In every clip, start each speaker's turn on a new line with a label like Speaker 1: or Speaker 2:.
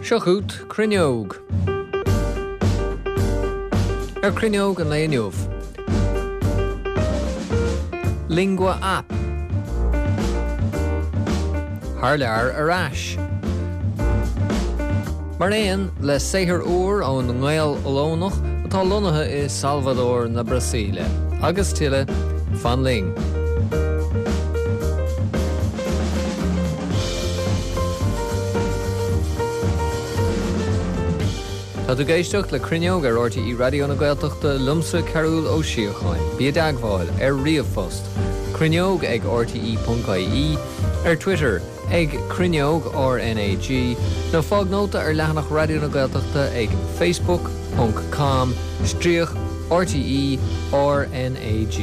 Speaker 1: Siachút Cruinneog. Cruinneog an léinneomh. Lingua app. Harlear arás. Mar éan le saothar uair ón Nghail Olónach atá lonathe i Salvador na Brasília. Agus tuile Fan Ling. Tá tú géisteach le Cruinneog ar RTE Radio na Gaeltachta lumsa Carúil ó Síocháin. Bí dagháil ar riamh fust. Cruinneog ag rte.ie, ar Twitter ag Cruinneog RNAG, nó fág nóta ar leathanach Radio na Gaeltachta ag facebook.com/RTE RNAG.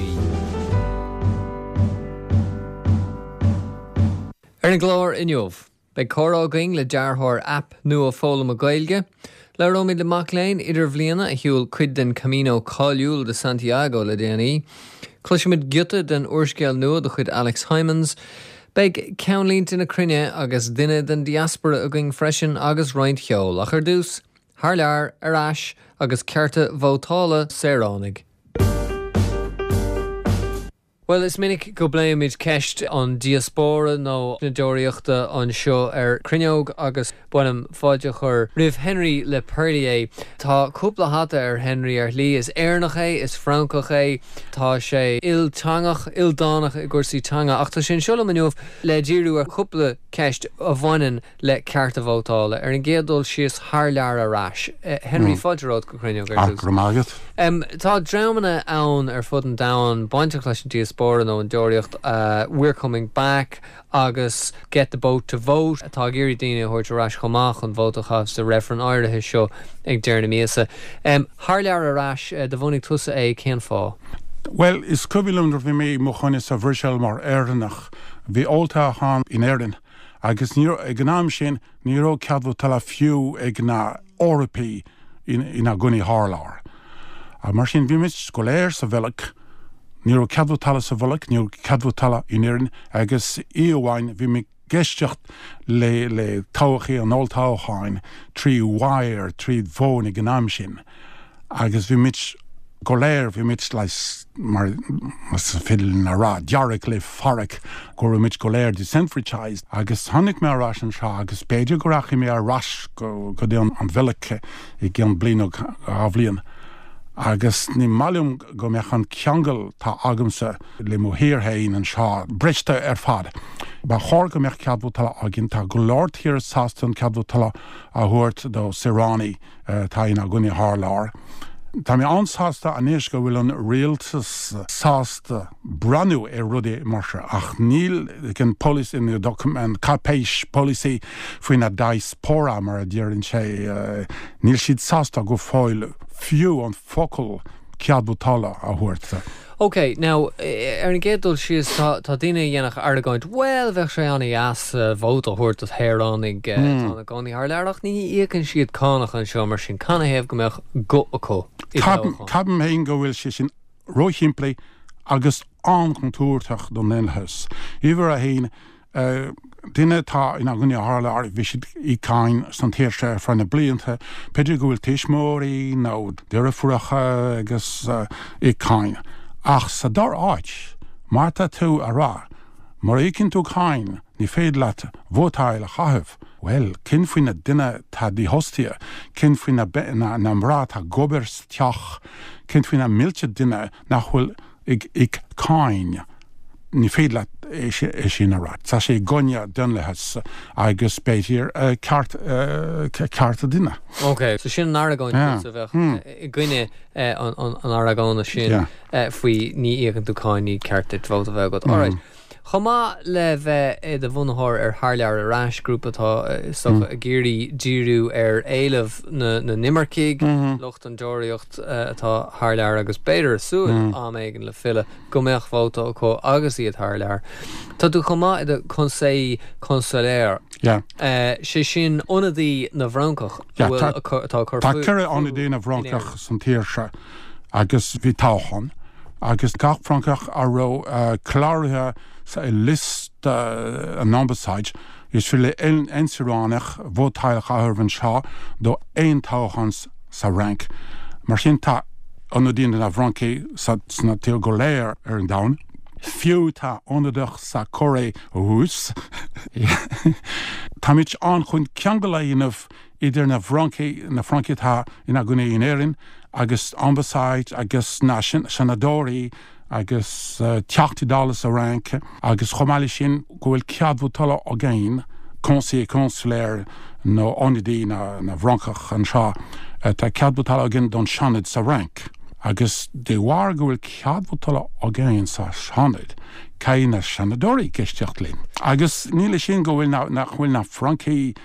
Speaker 1: Ar na glór inniuh, beidh córágaing le dearthóir app nua fólam a Gaeilge, le romid le Maclean idir bhliana a hiúil cuid den Camino Cáiliúil de Santiago le déanaí, cluisimid giota den uairscéal nua de chuid Alex Hymans, beidh ceanlínta na Cruinne agus duine den diaspora a going freisin agus roint cheol ach ar dús, Harlear arás agus cearta vótála Saoránaigh. Well, is minic go bléimid ceist an diaspora nó na dóireachta an seo ar Cruinneog agus buanam fáide chur Ribh Henry le Perlier. Tá cúpla hata ar Henry ar lí is éarnach é, is francach é, tá sé iltangach, ildánach I gcuirsaí tanga ach tá sin seola maniuh le díriú ar cúpla ceist a bhainean le cearta vótála ar an géadúil sios Harlear arás. Henry fáideród go Cruinneog ar dús. Tá drámanna ann ar fud an dáin bainteach leis an diaspora nó an dóireacht We're Coming Back agus Get the Boat to Vote. Tá géirí daoine chuirt arás chomach an vótachas de referan áirithe seo ag dearna míasa. Harlear arás de bhunaigh tusa é cén fá.
Speaker 2: Well, is cubilum bhí mé mo chuine sa bhrisel mar éireannach bhí olta hán in éireann agus ag gnám sin níró ceadú tala fiú ag na Orpaí in a gunnaí Harlear. A mar sin bhí mit scoléir sa bhealach níró ceadú tala sa bhealach, níró ceadú tala in éireann agus íomháin bhí mi geisteach le táchaí an oltácháin trí wire, trí bhón ag gnám sin. Agus bhí mit goléir bhí mit leis mar fidal na rá dearach le farach gur mit goléir disenfranchised agus tháinig mé arás an seo agus beidir go racha mé arás go dé an bhealacha I gceann bliana a bhbliain. Agus ní mailim go meach an ceangal tá agamsa le mhuiirthain an seo breiste ar fad. Ba chóir go meach ceadú tala agin tá go láirtíar sásta an ceadú tala a thuairt do Saoránaigh tá in a gunnaí Harlear. Tá mé ansásta aníos go bhfuil an rialtas sásta branú rudí marse ach níl cin policy in the document capéis policy faoin na diaspora mar a dtíann sé níl siad sásta go fáil fiú an focail ceadú tala a thuairt.
Speaker 1: Okay, now, ar an géadúil sios tá daoine dhéanach argáint, well, bheith sé anna as bhót a thuairt a Saoránaigh tána gánaí Harlear ach ní íocann siad cánach an seo mar sin canna héamh go meach go acu.
Speaker 2: Cabim héin go bhfuil sé sin roichiimplí agus ancontúirteach don nélthas. Íbhar a héin duine tá in a gunnaí Harlear bhí siad I cáin san tíirse fra na blianta, peidir go bhfuil tiismóirí nó deire fuacha agus I cáin. Ach sa dar áit, Marta tú a rá, mar écinn tú cáin ní féad leat bhótáil a chathebh. Well, cin faoin na duine tá dí hostia, cin faoin na mrá tá gobers teach, cin faoin na milte duine nachhfuil ag cáin ní féad leat é sin a rá. Tá sé gonne dunlethas agus béidir carta duine.
Speaker 1: Okay, so sin an Aragáin sa bheith gine an Aragáin sin faoi ní íocann tú cáin ní carta bhóta bheith go. All right. Chomá le bheith de bhunathir ar Harlear arás grúpa atá a géirí díriú ar éilemh na Nimmercig, lucht an dóireacht atá Harlear agus beidir súil améigean le fille go mbeadh bhóta acu agus iad Harlear. Tá tú chomá I de Conseil Consulaire. Sé sin ionadaí na bhrancach atá
Speaker 2: chur Tá cure ionadaí na bhrancach san tíirse agus bhí táchan agus gach francach a ró chláirithe sa list an ambasáid is fille enseránach bhótáil chaharhann seo do ein táchans sa rank. Mar sin tá anodín na bhrancaí sa na tíl go léir an dain. Fiú tá onadach sa choré hús. Tá mit an chun ceangalaíanamh idir na Francaí tá ina guna in éireann agus ambasáid agus na senadóirí agus $80 a rank agus chomáile sin go bhfuil ceadmhú tala a ggéin conseil consulaire nó onidí na bhrancach an seo tá ceadmhú tala a ggéin don seanad sa rank. Agus de bhhar go bhfuil ceadmhú tala a ggéin sa seanad cé na senadóirí ceisteacht linn. Agus níle sin go bhfuil na Francaí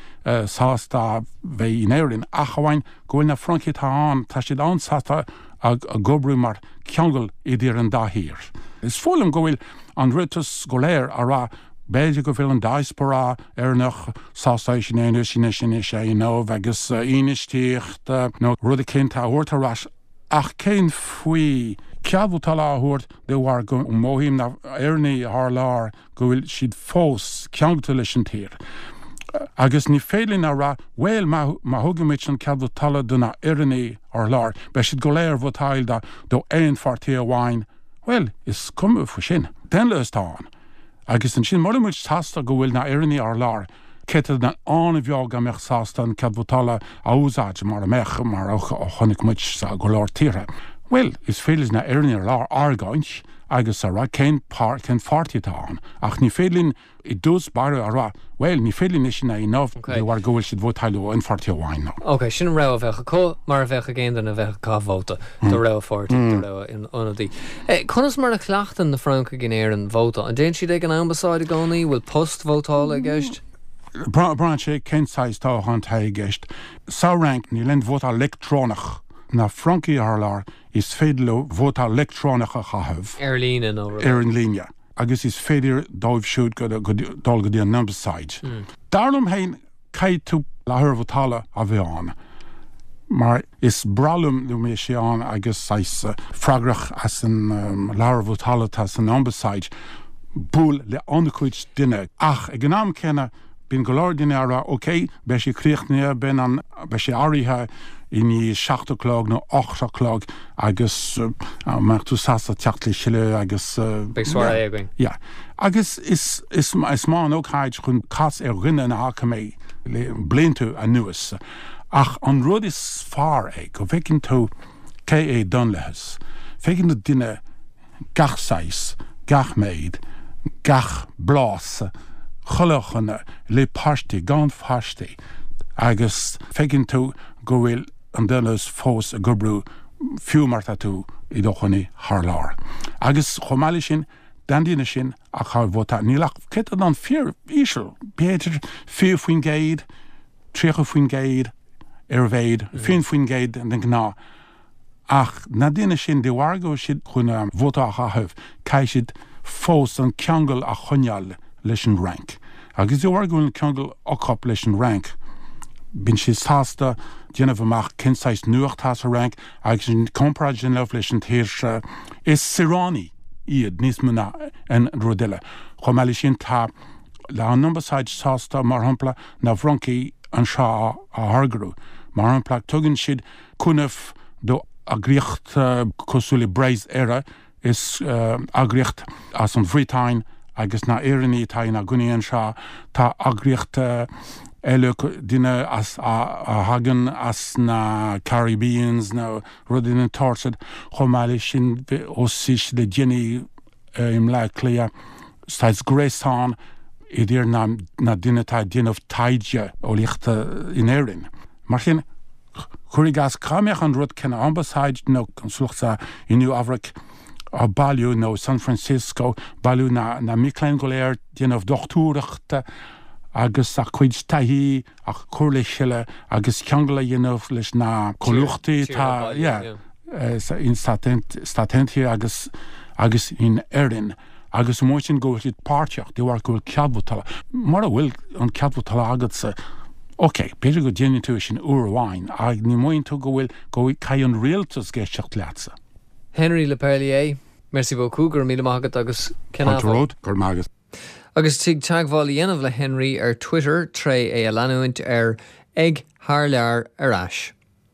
Speaker 2: sásta bheith in éireann a chahain go bhfuil na Francaí tá siad an sásta a gobrú mar ceangal idir an dáthír. Is fólam go bhfuil an ritas go léir a rá béidir go bhfuil an diaspora nach sásta sin éanú sin sé nómh agus inistíocht nó rud a cinnta uirtarás ach cén faoi ceadmhú tal áthúirt de bhhar go móhíim na airnaí th lár go bhfuil siad fós ceangalta leis an tír. Agus ní félinn a ra bhfuil má thugamid an ceadmhú tala duna airnaí th lár, be siad go léir bhótáil do éon fartaí amháin, well, is cumú fa sin. Den le táin. Agus an sin muid tasta go bhfuil na airnaí th lár, Cead na an bheag a meach sásta an ceadmhú tala a úsáid mar a mech mar a chonig muid sa go leir tíre. Well, is féilis na airnaí th lár argáint agus a ra cén fartaí tá an. Ach ní félinn I dús bara a ra, well, ní félinn is sin a inómh de bhhar go bhfuil siad bhótáilú an fartaí amháin ná.
Speaker 1: Ok, sin rá a bheitcha có mar a bheitcha géan den a bheitcha cábhóta do rá fáirt do rá in onadí. Conas mar na cleachtain na Franca gin éireann bhóta, an déan siad ag an ambasáid a gcónaí bhfuil post bhótáil a gceist?
Speaker 2: Bran sé cénsáis tá an ta gceist. Sa rank ní len bhóta electrónach na Francaí th lár is féidir bhóta electrónach a chahabh.
Speaker 1: Ar líne nó
Speaker 2: Ar an líne. Agus is féidir dóibh siúd go dul go dtí an ambasáid. Darlam hain cé tú lethir bhótála a bheith an. Mar is bralum nu mé sé an agus sais fragrach as an lethir bhótála tá an ambasáid búl le ancuid duine. Ach, ag an am cenne bín go leir duine ara, ok, be sé críochne be sé áirithe iní 7 o'clock nó 8 o'clock agus mar tú sásta teachtla siile agus
Speaker 1: Beagsáir éagain.
Speaker 2: Ja. Agus is má ó chaid chun cas ar rinne na hacha mé le bliantú a nuas. Ach an rud is far go bhhécinn tú cé é don lehas. Fécinn na duine gach sais, gach méid, gach blás, cholochanna, le páistí, gan fáistí, agus fécinn tú go bhfuil an duineas fós a gobrú fiú martha tú I dóchaní th lár. Agus chomáile sin, den duine sin a cha bhóta nílach cit an fear ísisiil, Péidir fiú faoin géad, tríocha faoin géad, ar bhéid, fion faoin géad an den gná. Ach na duine sin de bhhargó siad chun bhóta a chahabh, cai siad fós an ceangal a choneal leis an rank. Agus de bhhargó an ceangal acap leis an rank. Bin si sásta déanamh amach cinsáis nuachtás a rank agus sin compráid sin leh leis an tíir is siránaí iad níos muna an rodile. Chomáile sin tá le an ambasáid sásta mar hampla na Francaí an seo a thargarú. Mar hampla tugann siad cúnamh do agriocht cosúla breis éire is agriocht as an Bhrítáin agus na éireannaí tá na gcunaíonn seo tá agriocht eile duine as a hagan as na Caribbeans na rudin an torsad chomáile sin osís le déine im le clia stáis gréán idir na duine tá déanamh taide ó lichta in éireann. Mar sin chuirgas cáimeach an rud cena ambasáid nó consulta inniu Afric a bailú nó San Francisco bailú na Micheline go léir déanamh dochtúireachta agus a chuid taihí a chuirla siile agus ceangla dhéanamh leis na choúchtaí tá in statentí agus in éireann agus mó sin go bhfuil páirteach de bhhar go bhfuil ceadmhú tala. Mar a bhfuil an ceadmhú tala agat sa ok, beidir go déanann tú sin uairháin ag ní móinn tú go bhfuil cai an réaltas géisteach leatsa.
Speaker 1: Henry Le Perlier, merci beaucoup gur míle maigad agus
Speaker 2: Control gur maigad.
Speaker 1: Agus tig tagháil dhéanamh le Henry ar Twitter tre é a leanúint ar ag thar ar ais.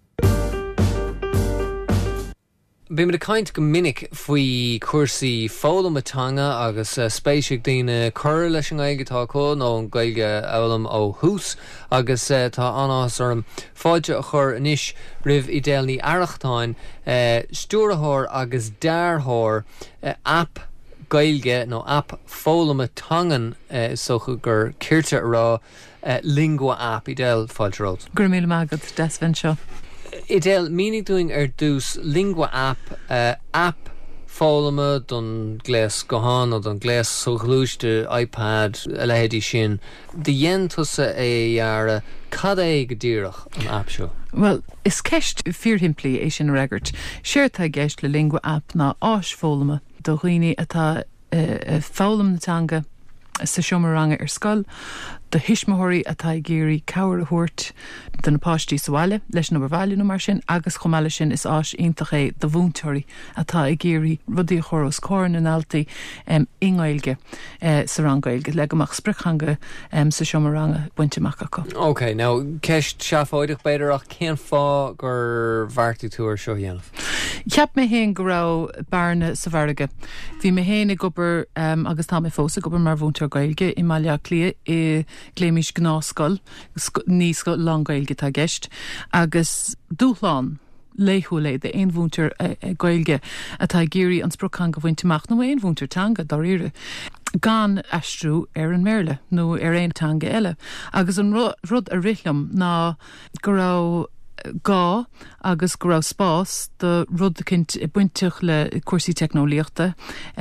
Speaker 1: Bí me a caint go minic faoi cuasaí fólamatanga agus spéisiigh daoine chur leis an aigetá có nó an gailge elam ó hús agus tá anás orm fáide a chur inis rih I déalní airachtáin stúrathóir agus dearthóir app gailge nó app fólamatangan socha gur cirte rá lingua app I déal fáilteród.
Speaker 3: Gur míle mágad deshain seo.
Speaker 1: Idéal mínig doing ar dús lingua app app fólama don glés gohan ó don glés soglúiste iPad a lehéadí sin de dhéan tusa é ar cad é go ddíireach an app seo.
Speaker 3: Well, is ceist fíorthimplí é sin regart. Seirtá gceist le lingua app ná áis fólama do dhaoine atá fólamnatanga sa seomáranga ar scoil, do hisismathirí atá géirí cabhar a thuirt den napáistí sáile leis na bhhaile nó mar sin agus chomáile sin is áis ionintach é do bhúnteirí atá I géirí rudí choras córan an altaí ingáilge sa rangailge le amach spricchanga sa seomáranga buinteach acu.
Speaker 1: Okay, now ceist seafáideach beidir ach cén fá gur bhartaí tú ar seo dhéanamh.
Speaker 3: Ceap mé héin go rá barna sa bharige. Bhí mé héna gobar agus tá mé fósa gobar mar bhúntear gailge I maiile clia I gléimiis gnáscoil níos go langailge tá gceist agus dúchláán léithúla de éon bhúntar gailge atá géirí an sprochan go bhainteach nó éon bhúntar tanga dá riire. Gan astrú ar an méle nó ar éon tanga eile. Agus an rud a rilumm ná go rá gá agus go rá spás de rud cinint buinteach le cuasaí technoliaachta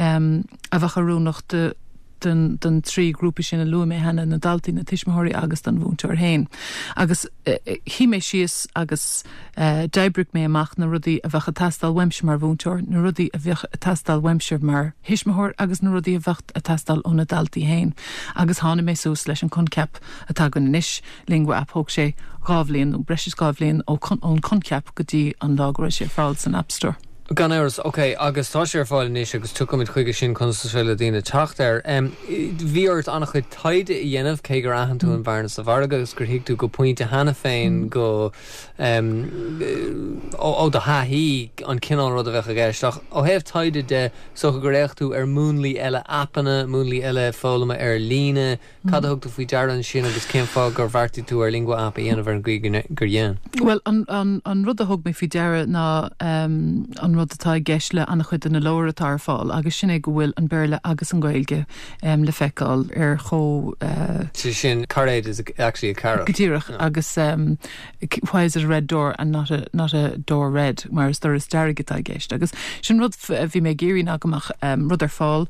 Speaker 3: a bhacharúnach den trí grúpa sin a luam mé hena na daltaí na tuismathirí agus den bhúntar hain. Agus hí mé síos agus d'oibrigh mé amach na rudaí a bhecha tastal weimse mar bhúntar, na rudaí a bhecha tastal weimse mar hisismathirí agus na rudaí a bhecht a tastal ó na daltaí hain. Agus tháina mé sús leis an conceap atá go inis lingua app thug sé gábhlíonn ó breis gábhlíonn ón conceap go dtí an lágra sé fáil san App Store.
Speaker 1: Gan áras, okay, agus tá sé ar fáil níos agus tu mit chuige sin constaisiile daoine teacht ar. Bhí ort annach chuid taide I dhéanamh cé gur ahan tú an bharna sa bharga agus gur hiic tú go pointe hena féin go ó do haí an cinál rud a bheith a gceisteach. Ó héamh taide de so go réocht tú ar múnlaí eile appanna, múnlaí eile fólama ar líne, cad a thugta faoi dearan sin agus cén fá gur bhartaí tú ar lingua app a dhéanamh ar an gur dhéan.
Speaker 3: Well, an rud a thug mé faoi deara ná an rud atá geisle an chuid na leabhar atá fáil agus sin é go bhfuil an beirle agus an gailge le feiceáil ar cho
Speaker 1: sin carréid is actually a carrot.
Speaker 3: Gotíireach agus why is it a red door and not a door red, whereas there is deirge atá geist. Agus sin rud bhí mé géirí agamach rud ar fáil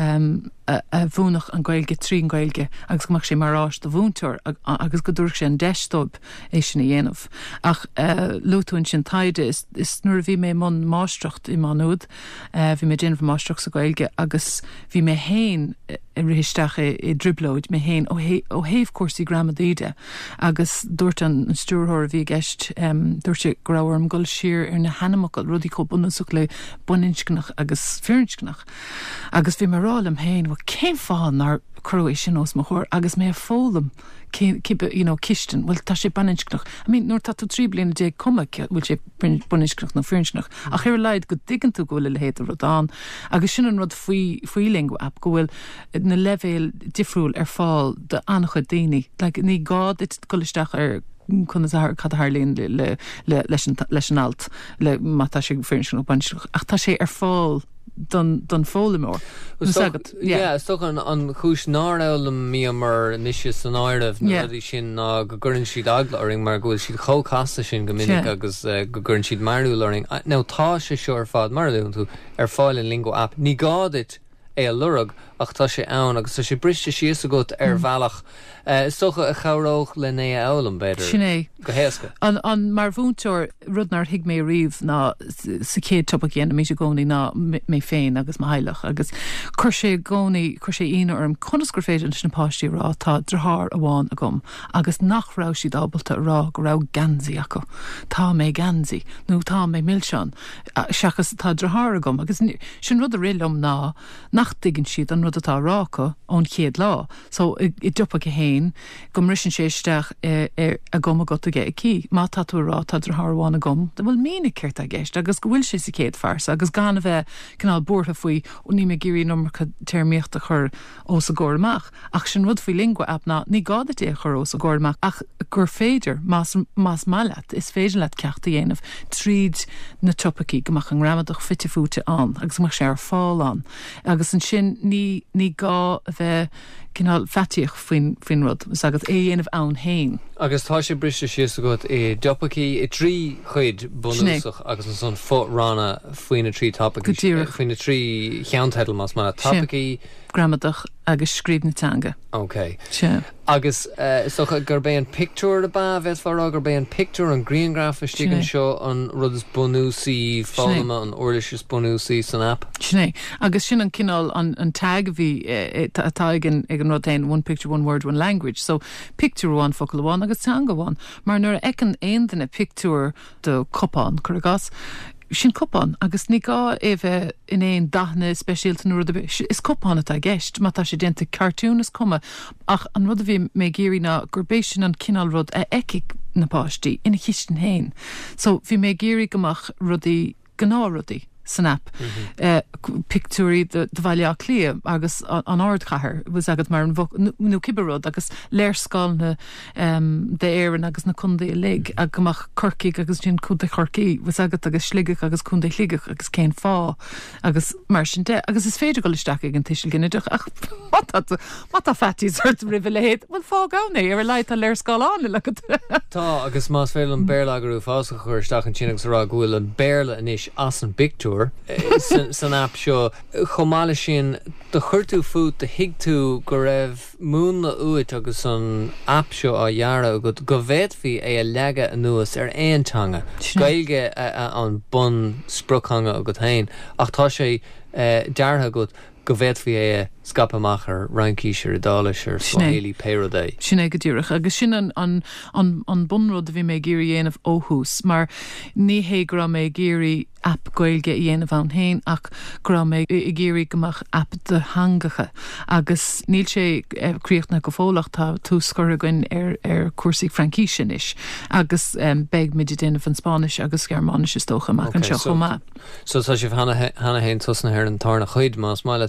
Speaker 3: a bhúnach an gailge trí an gailge agus goach sé marrás do bhúntar agus go dúirh sé an deistóib é sin a dhéanamh. Ach lútún sin taide is nuair bhí mé man máisteacht I manúd, bhí mé déanamh máisteach sa gailge agus bhí mé héin I rihisteach I driblóid mé héin ó héamh cuasaí gramadíide agus dúirt an stúrthóir bhí gceist dúirt sé go raibh orm gol siar ar na hanamachail rudí có bunasach le bunincscnach agus fearnscnach agus bhí marráil am héin bh céim fáil nar cruéis sin os mo chóir agus mé fólam kisten well tá sé baninsknach. I mean nor tatu 3 bliana dé cuma bhfuil sé baninsknach na fearnsnach. A chéir leid go diggin tú go le héidir rodán agus sin an rud faoi lingua app go bhfuil na levéil difriúil ar fáil de annach daoine. Like ní gád it goisteach ar chun cadthirlíonn leis an alt le mátá sé fearnscnach baninsknach. Ach tá sé ar fáil don fólamór.
Speaker 1: Stoch an chúis nárálam míamar níos san áirimh na sin ná go gurinn siad aglaring mar gohfuil siad chócasta sin go minic agus go gurinn siad marúlaring. Ná tá sé seo ar fád marún tú ar fáil in lingua app. Ní gáid é a lurag ach tá sé ann agus tá sé briste síos a gut ar bhealach. Socha a chabhróch le né elam beidir.
Speaker 3: Sinné.
Speaker 1: Go héasca.
Speaker 3: An mar bhúntar rudnar hiig mé riomh ná sa céad tupa chéanana mí sé gcónaí ná mé féin agus má heilech agus chuir sé gcónaí chuir sé ina orm conasgur féidir na páistí rá tá drthar a bháin a gom agus nach rá siad ábalta rá go rá gansaí acu. Tá mé gansaí nó tá mé millseán seachas tá drthar a gom agus sin rud a rilumm ná nachtigan siad an rud atá rácha ón chéad lá. So I dupa go héin gom risin séisteach a gom a got a gé cí. Má tatú rá tadra háháin a gom, de bhfuil mína ceirt a gceist, agus go bhfuil sé sa céad farsa, agus gan a bheith canál bortha faoi ó ní me géirí nómarcha termíocht a chur os a gcóirmach. Ach sin rud faoi lingua apna ní gáda é chur os a gcóirmach, ach gur féidir más mallat is féidir leat ceachta dhéanamh tríd na topaí gomach an ramadach fitte fúte an, agus mar sé ar fáil an. Agus an sin ní gá a bheith cinál fetíoch fin rud, agus dhéanamh ann hain.
Speaker 1: Agus tá sé briste sios agat dopaí I trí chuid bunúsach agus an son fót rána faoine trí topaí. Faoine trí cheanthedal más mana topaí
Speaker 3: gramadach agus scríbnatanga.
Speaker 1: Okay.
Speaker 3: Sure.
Speaker 1: Agus socha gur bé an picture ba bheith far gur bé an picture an green graph stigan seo an rud is bonúsaí fáma an orlis is bonúsaí san app.
Speaker 3: Sné. Agus sin an cinál an tag bhí atá ag an rud one picture, one word, one language. So picture one focal one agus tanga one. Mar nuair ecan aon den a picture de copán chugas. Sin copán agus ní gá bheith in éon daithne speisialta nó rud is copán atá gceist, má tá sé dénta cartún is cuma, ach an rud a bhí mé géirí ná gurbééis sin an cinál rud a eiceigh na páistí ina chiisten héin. So bhí mé géirí gomach rudaí gná rudaí san app. Pictúí de bhaile clia agus an ardchathair was agad mar an nó cibarród agus léirscáilna de éan agus na chundaí a lig a gomach corcaigh agus sin chunta chorcaí was agad agus sligach agus chunta ligach agus céin fá agus mar sin de agus is féidir go isteach ag an tiisiil ginneach ach mat a fetí suirt riviléad bhfuil fá gána ar leit a léirscáil le
Speaker 1: Tá agus más féil an béirlagarú fása chuir isteach an sinach rá ghfuil an béirla inis as an picture san app seo chomáile sin de chuirtú fút de hiigtú go raibh múna uait agus an app seo á dheara go bhéadhí é a leige a nuas ar aontanga gailge an bun spruchanga a go tain ach tá sé deartha go bhéadhí é scap amach ar rancíisiir dális ar Swahili Pérodé.
Speaker 3: Sin é go dúireach agus sin an bunród a bhí mé géirí dhéanamh óthús, mar ní hé gra mé géirí app goilge dhéanamh an hain ach gra mé I géirí gomach app de hangacha agus níl sé críochtna go fólach tá túscur againn ar cuasaí Francísin is agus beag mid déanamh an Spáis agus Germánis is tócha amach an seo chomá.
Speaker 1: So tá sibh hana hain tusna ar an tarna chuid más máile.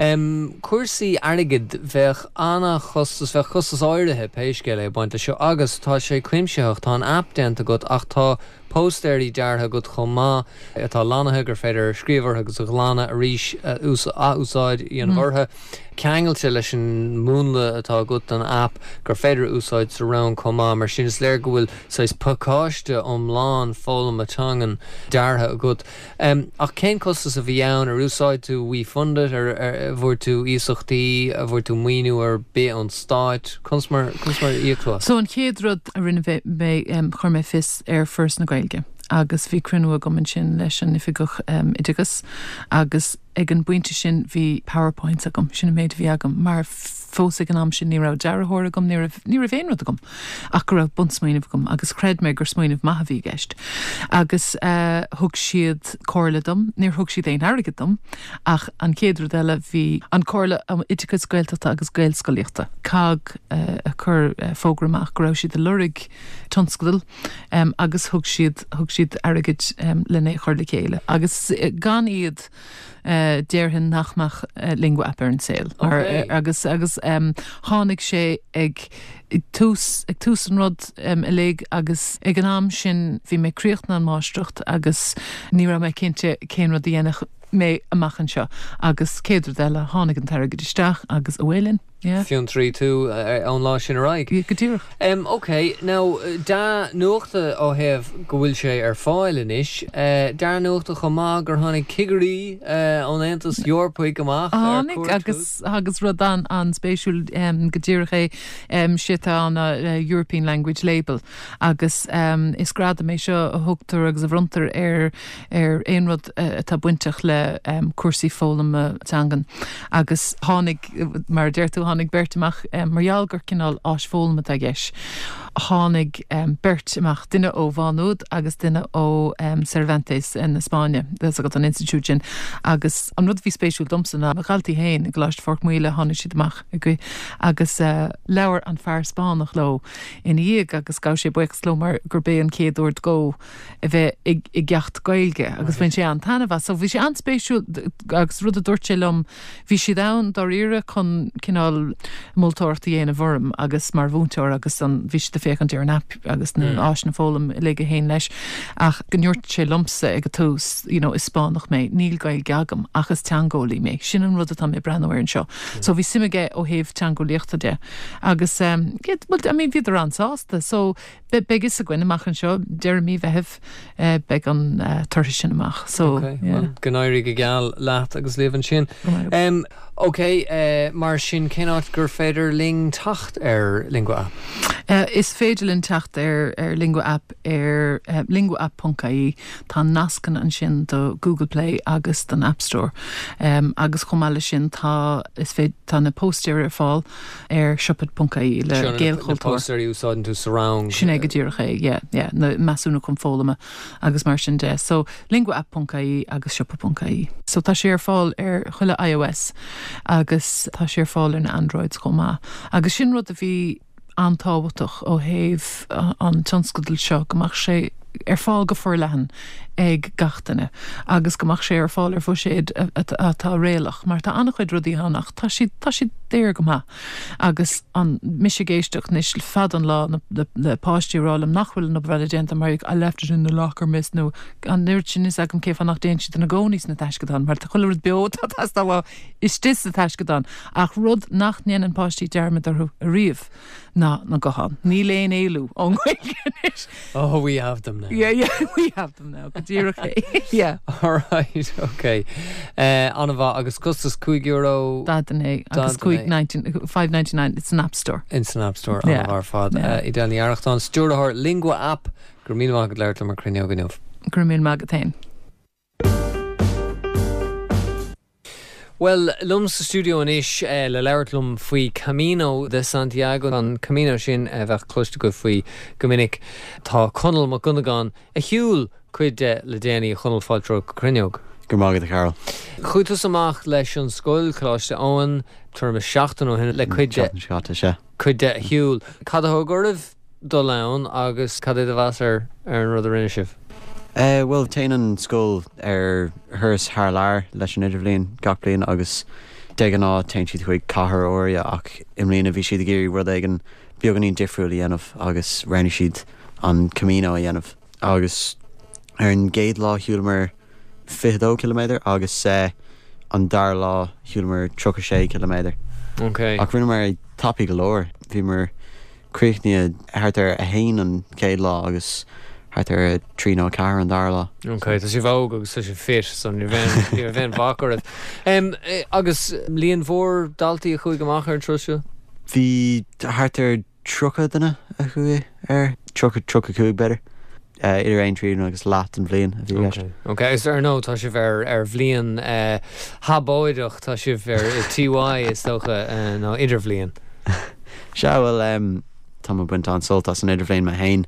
Speaker 1: Cuasaí airgid bheith anna chustas bheith chustas áirithe péiscéile bainte seo agus tá sé cuimseocht tá an app déanta go ach tá póstéirí deartha go chomá atá lánathe gur féidir scríomhar agus a glána a ríis úsáid í an bhartha ceangailte leis an múnla atá go an app gur féidir úsáid sa rán chomá mar sin is léir go bhfuil sais pacáiste omláin fólam atangan deartha a go ach cén costas a bhí ann ar úsáid tú bhí funded ar bhór tú ísachtaí a bhór tú muoinú ar bé an stáid cos mar íochlá.
Speaker 3: So an chéad rud a rinne mé chur mé fis ar first na gailge agus bhí cruinú a gomann sin leis an ifigoch idigus agus ag an buinte sin bhí PowerPoint agam sin méid bhí agam mar fós ag an am sin ní rah dearthóir agam ní rah féin rud agam ach go raibh bunt smaoineh agam agus cred mé gur smaoineh maithe bhí gceist agus thug siad cóirladum níor thug siad éon airgadum ach an céad rud eile bhí an cóirla idigus gailteachta agus gailscoilíochta cag a chur fógramach go raibh siad a lurig tonscadal agus thug siad airgid lené chuirla chéile agus gan iad déirhin nachmach lingua app ar an saoil agus tháinig sé ag tús an rud a léig agus ag an am sin bhí mé críochtna an máistrucht agus ní ra mé cinnte cén rud dhéanach mé amachchan seo agus céidir eile tháinig an teirgid isteach agus a bhfuilinn.
Speaker 1: Fiún 3-2 an lá sin raig.
Speaker 3: Gotíir.
Speaker 1: Ok, now da nuachta ó heh go bhfuil sé ar fáil inis, da nuachta chomá gur tháinig cigarí an Aontas Eorpaí amach.
Speaker 3: Tháinig agus rud an spéisiúil gotíirech é siata an European Language Label agus is grad mé seo a thugtar agus a bhruntar ar aon rud atá buinteach le cuasaí fólam teangan agus tháinig mar deirtú tháinig bertamach marall gur cinál ás fólma a gceis. hánig bert amach duine ó Bhanúd agus duine ó Cervantes in Spáine, that's got an institution agus an rud bhí spéisiúil domsan a galtaí héin a gláist fort muile hánig siad amach agus leabhar an fear Spánach lo in íag agus gá sé buic sló mar gur bé an céadúirt go a bheith i gceacht gailge agus bhain sé an tanmh so bhí sé an spéisiúil agus rud a dúirt sé lom bhí si dam dar ire chun cinál múltóirtaí dhéana bhorm agus mar bhúnteir agus an bhí si de féchan ar an app agus na áisna fólam le go héin leis ach gniúirt sé lomsa ag go tús is Spánach mé níl gail geagam agus teangólí mé sin an rud atá mé breanhar an seo so bhí simige ó héh teangólíochtta de agus mí viidir ansásta so begus a gine amach an seo Jeremy bheitheh be an tuirte sin amach so
Speaker 1: gnáirí go geall leat agus léhann sin mar sin cinát gur féidir ling tacht lingua app
Speaker 3: is féidir linn tacht lingua app linguaapp.ie tá nascan an sin do Google Play agus den App Store agus chomáile sin tá is féid tá na póstéir fáil shopit.ie le géalchultúir
Speaker 1: póstéir úsáidn tú surround
Speaker 3: sin ag go dtíorcha na measúna chun fólama agus mar sin de so linguaapp.ie agus shopit.ie so tá sé ar fáil chuile iOS agus tá sé ar fáil ar na Androids chomá agus sin rud a bhí antáhaach ó héh an tionscadal seo gomach sé ar fáil go fuair lehan ag gatainine agus gomach sé ar fáil ar fu séad atá réalach mar tá annach chuid rudí hánach tá si déir gomha agus an misigéisteach níos fad an lá le páistírálam nachhfuil na bheiligénta mar a leftir in na láchar mis nó an nuir sin is agam céh nach déint si na gcónís na teiscadán mar tá chuir beod tá is tí a teiscadán ach rud nach níon an páistí dearmid ar riamh na gohan ní léon éilú ó
Speaker 1: oh we have them now
Speaker 3: we have them now yeah
Speaker 1: all right okay anna agus costas €5
Speaker 3: dadanné agus $5.99 it's an app store
Speaker 1: anna fad I déanaí airachtáin stúrthir lingua app gur míle mágad leir mar cruinne ganmh
Speaker 3: gur míle mágad tain.
Speaker 1: Well, lum sa studio an ish le leirtlum faoi Camino de Santiago an Camino sin bheith cloiste go faoi gomininic tá conal má gunnagáin a hiúil chuid le déanaí chunal fáiltro Cruinneog.
Speaker 4: Gur mágad a Carol.
Speaker 1: Chutas amach leis an scoil chláiste óhan tuairm 16 ó hinna le chuid de hiúil. Cad a thuguribh do len agus cad é de bheas ar an rud a rinne sibh?
Speaker 4: Well, tein an scóil thuras thar lear leis an idir bblion gach blion agus de an á tein siad chuig cahar ória ach imlíonna bhí siad a géirí rud ag an beaganí difriúil i dhéanamh agus rinne siad an Camino a dhéanamh agus ar an géad lá hiúlmar 50 km agus an dar lá hiúlmar 36 km.
Speaker 1: Okay.
Speaker 4: Ach rinne mar tapí go leir bhí mar críochní thart ar a hain an céad lá agus thart ar 3 nó 4 an dar lá.
Speaker 1: Okay, tá si bhóg agus tá si fit son ní bhein bhacarad. Agus líon mhór daltaí a chuig amach ar an trosú?
Speaker 4: Bhí thart ar trocha duna a chuig ar trocha chuig better. Idir ein tríú agus láat an bblion a bhí leis.
Speaker 1: Okay, is ar nó tá si bhar ar bhblion habóideach tá si bhar TY is tócha nó idir bblion.
Speaker 4: Se bhfuil tá buint an soltas an idir bblion me hain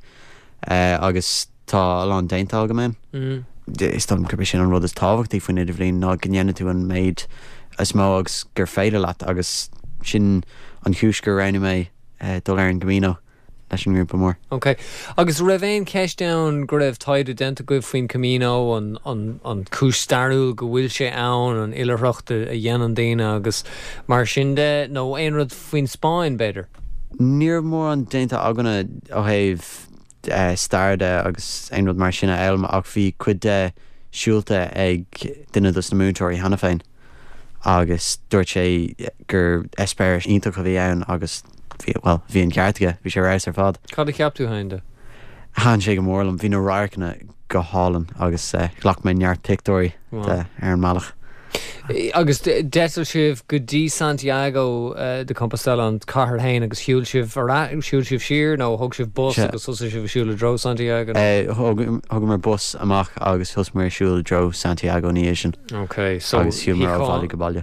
Speaker 4: agus tá an daintal go men. Is tá go sin an rud is táhachttaí faoin idir bblion ná gnéanana tú an méid is mó agus gur féidir leat agus sin an chúisgur ranna mé dul ar an Camino. Leis an grúpa mór.
Speaker 1: Okay. Agus raibh ceist down go raibh taide denta go faoin Camino an cúis starúil go bhfuil sé ann an ilereachta a dhéanaan daine agus mar sin de nó aon rud faoin Spáin beidir?
Speaker 4: Níor mór an dénta aganna ó thaobh starde agus aon rud mar sinna eilm ach bhí cuid siúlta ag duine dus na múntóirí hena féin agus dúirt sé gur espéir ionach a bhí ann agus bhí an ceartaige, bhí sé réis ar fad.
Speaker 1: Cad a ceaptú hainde?
Speaker 4: Háin sé go mórlam, bhí nó ráircanna go hálan agus ghlach mé neart pictóirí ar an malach.
Speaker 1: Agus detal sibh go dtí Santiago de Compostela an cahar hain agus siúil sibh siar nó thug sibh bus agus thusa sibh siúil dro Santiago?
Speaker 4: Thug mar bus amach agus thus mar siúil dro Santiago ní sin.
Speaker 1: Okay, so
Speaker 4: agus siúil mar bhálaí go baile.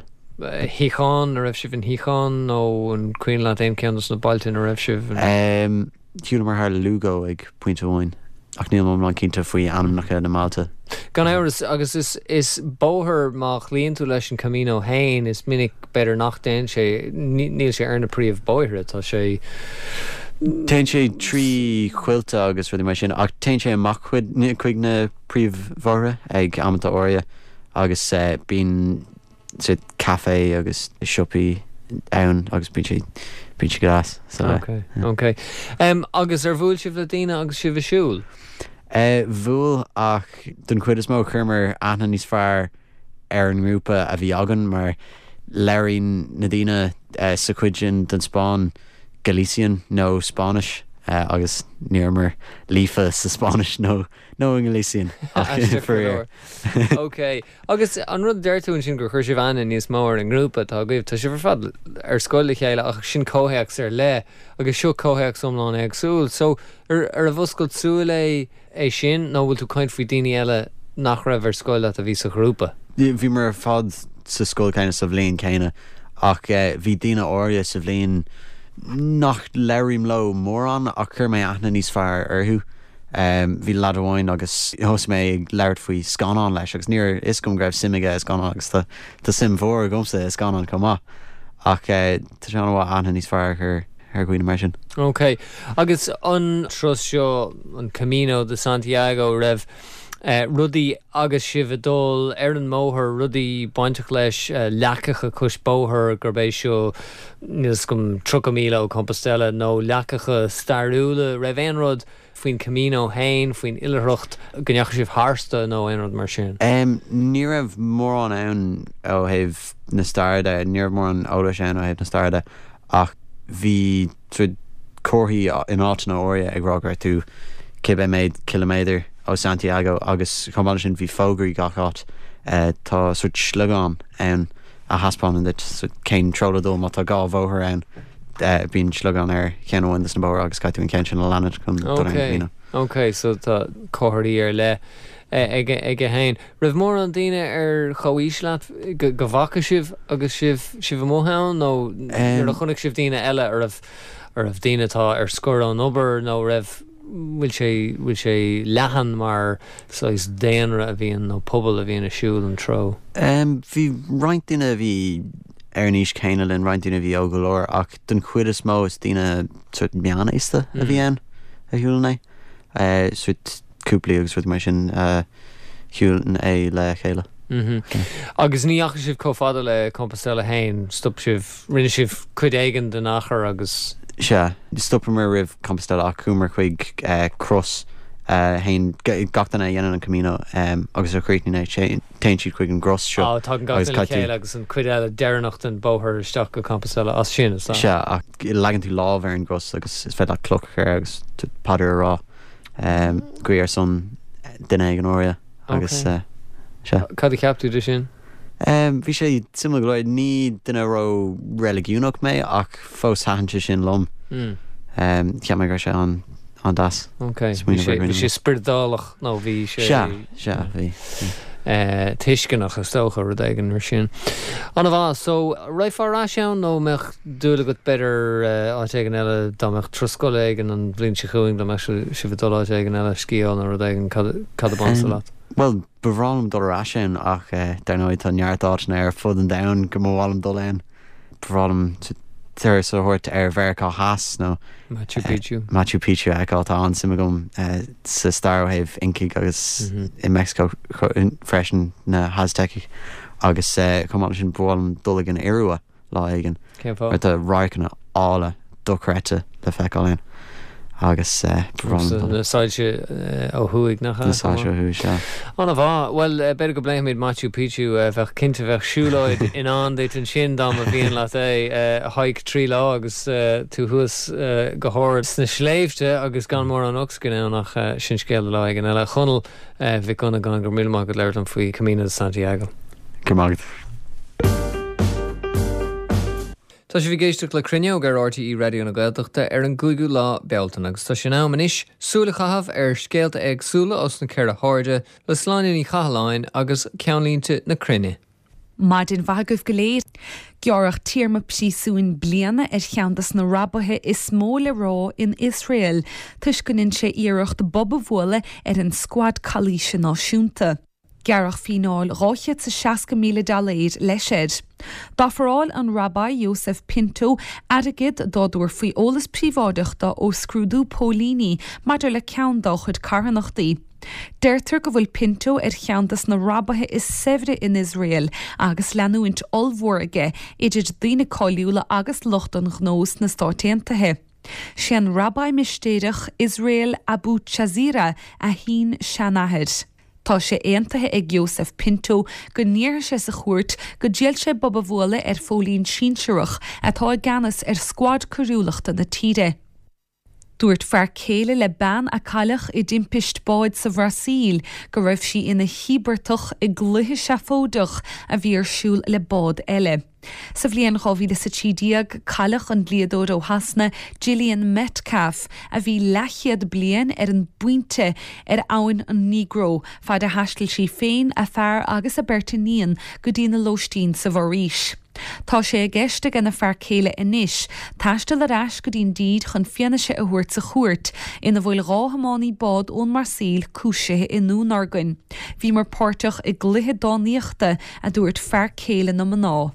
Speaker 1: Híchán a raibh sibh an híchán nó an Queen le aon ceannas na bailtain a raibh sibh?
Speaker 4: hiúla mar haar Lugo ag puinte bháin. Ach níl móm cinnta faoi anamnacha na Malta.
Speaker 1: Gan áras agus is bóthir má chlíonn tú leis an Camino hain is minic beidir nach déin sé níl sé ar na príomh bóithre tá sé
Speaker 4: Téin sé trí chuilta agus rudí mar sin ach téin sé amach chuig na príomhmhóra ag amanta ória agus bín si café agus siopaí ann agus bín sé gras.
Speaker 1: Ok. Agus ar bhúil sibh le daine agus sibh siúil?
Speaker 4: Bhúil ach don chuid is mó chumar ana níos fearr ar an grúpa a bhí agan mar leirín na daine sa cuidean don Spáin Galician nó Spanish agus níormar lífa sa Spanish nó in Galician.
Speaker 1: Ok. Agus an rud deirtún sin gur chuir sibh anna níos mór an grúpa tá goibh tá sibh fad ar scoil chéile ach sin cótheachs ar le agus seo cótheachs somláin agsúil. So ar a bhoscail súil é sin nó bhfuil tú coint faoi daoine eile nach raibh ar scoile a bhí sa grúpa?
Speaker 4: Bhí mar fad sa scoil céine sa bhléon céine ach bhí daine áirithe sa bhléon nach leirim lo mór an ach chur mé aithna níos fearr arthú. Bhí lead amháin agus thos mé ag leirt faoi scanán leis agus níor is gom greibh simige scanán agus tá sim mhór gomsa scanán comá ach tá se an bhá aithna níos fearr ar gcuoine mar sin.
Speaker 1: Ok. Agus an tros seo an Camino de Santiago raibh rudaí agus sibh dul ar an móthir rudaí bainteach leis leacacha cos bóthir gurbééis seo níos gom 3,000 Compostela nó leacacha starúla raibh aon rud faoin Camino hain faoin ilerucht gneach sibh hásta nó aon rud mar sin.
Speaker 4: Ní raibh mór an ann ó heh na starda níor mór an ólas an ó heh na starda ach bhí cuathaí in áitina ória ag rágar tú cibé méid kiloméidir ó Santiago agus chumáil sin bhí fógraí gachát tá suirt slagán ann a haspáin dit céin troladó má tá gá bhóthir ann bín slagán ar cheanháin na bóir agus caiitú an cean sin a leanad chun doine.
Speaker 1: Ok, so tá cóthirí ar le ige hain. Raibh mór an daine ar choísleat go bhacha sibh agus sibh móthán nó ar a chunig sibh daine eile ar bh daine tá ar scór an obair nó raibh bhfuil sé lehan mar is déanra a bhíon nó pobl a bhíon a siúil an tro.
Speaker 4: Bhí rointíine bhí ar níos céine linn rointíine bhí ógóir ach don chuid is mó is daine meanna iste a bhíon a hiúilna suit cúplaí agus mar sin hiúiln é le chéile.
Speaker 1: Agus níach sibh cófada le Compostela hain stop sibh rinne sibh cuid éigen den nachar agus
Speaker 4: stoppa mar rih Compostela ach cúmar chuig cross hain gachtainna dhéanaan an Camino agus a chréitna tein siad chuig an gross seo.
Speaker 1: Tá an gachtainna chéile agus an cuid eile dearnacht an bóthir isteach go Compostela as sin is
Speaker 4: ach legan tú lábh ar an gross agus is fed a clochar agus padidir rá cuiar son duine ag an ória agus
Speaker 1: Cad i ceaptú de sin?
Speaker 4: Bhí sé simla go leid ní duine ró religiúnach mé ach fós haintse sin lom ceap mé gur sé an das.
Speaker 1: Ok, bhí sé spirdálach nó bhí sé
Speaker 4: bhí
Speaker 1: tuiscinach a stocha rud éigen mar sin. Anna bhá, so raibhá seán nó meach dúla go beidir áit éigen eile dámeach troscoil éigen an bblin se chuing dámeach si bh dul áit éigen eile scíán a rud éigen cad a bansa leat.
Speaker 4: Well, bhrálam dul sin ach darnáid tá neartána ar fud an dain go mhálam dul éin. Bhrálam tuir sa thuirt ar bhearcá háas nó
Speaker 1: Machu Picchu.
Speaker 4: Machu Picchu agáiltá an simime gom sa Starhaibh Incaigh agus in Mexico freisin na Aztecic agus chumáil sin bhálam dul an Iarua lá aigen. Ar a ráicanna ála dochrete le feicáin. agus
Speaker 1: nasáilte ó thuig nach anna bhá well beidir go bléimid Machu Picchu bheith cinnte bheith siúláid in an déit an sin dá a bhíon le é haig trí lá agus tú thuas go háir sna sléifte agus gan mór an oxcin nach sin scéile lá an eile chunal bhí gona gan gur míle go leir an faoi Camino de Santiago.
Speaker 4: Cumagad.
Speaker 1: Tá sé bhí géisteach le cruinneog ar RTE Radio na Gaeltachta ar an gúigú lá bealtain agus tá sin ná manis súla chahabh ar scéalta agsúla os na ceir a háirde le sláinú í chaáin agus ceanlínte na cruinne.
Speaker 5: Martin Vahaguf Galid. Gearach tíorma prísúin bliana cheantas na rabathe is mó le rá in Israel, tuiscinn sé iirecht Bob bhla an squad chalíse náisiúnta. Gearach fináil ráchiad sa 60 míle $60 leised. D'ofaráil an rabbi Joseph Pinto agad dádúir faoi ólas príváideachta ó scrúdú Pólíní maidir le ceann dá chud carthanachtaí. Deirtar go bhfuil Pinto cheantas na rabathe is severe in Israel agus leanúint olmhór idir daoine cáiliúla agus lucht an gnós na stáiteantaithe. Sé an rabbi mistéireach Israel Abu Chazira a hín seanahid. Tá sé aontaithe ag Joseph Pinto go níor sé sa chuairt go díal sé Bob bhla fólín sínseireach atá ganas squad cúrúlachta na tíre. Dúirt fear céile le ban a cailech I dimpist báid sa Bhrasaíl go raibh sí ina híbertach I gluthe seafódach a bhí siúil le bád eile. Sa bhliain 2010 cailech an bliadóid ó hasna Gillian Metcalf a bhí lechiad blian an buinte abhainn an Negro fad a haistil sí féin a fear agus a bertaníon go dtína lóistín sa bhríis. Tá sé gceiste gan na fear céile inis, taistil le rais go dtíon díd chun fianna sé a thuirt sa chuairt ina bhfuil ráthamánaí bád ón Marsaíl cúisithe in Núnargain. Bhí mar páirteach I gluthe dáníochta a dúirt fear céile na maná.